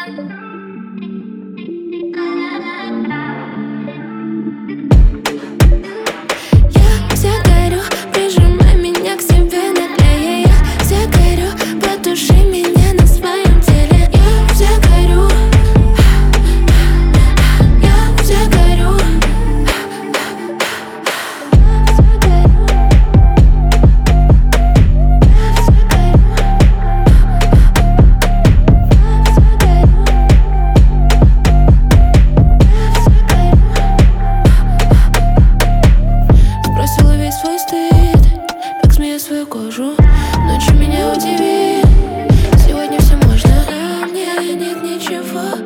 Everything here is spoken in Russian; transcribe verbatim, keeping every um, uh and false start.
Я вся горю, прижимай меня к себе наглее. Я вся горю, потуши меня на своем теле. Я вся горю, я вся горю. Сбросила весь свой стыд, как змея свою кожу. Ночью меня удиви, сегодня все можно, а мне нет ничего.